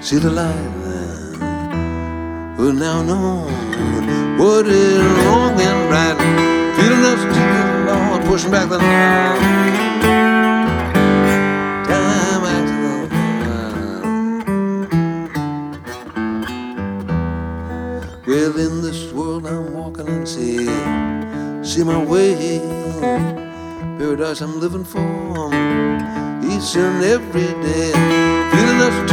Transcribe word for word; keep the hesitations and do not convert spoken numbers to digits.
see the light will now know what is wrong and right. Feeling us to the Lord, pushing back the line. Time after the line. Well, in this world I'm walking and see, see my way. Paradise I'm living for, each and every day. Feeling us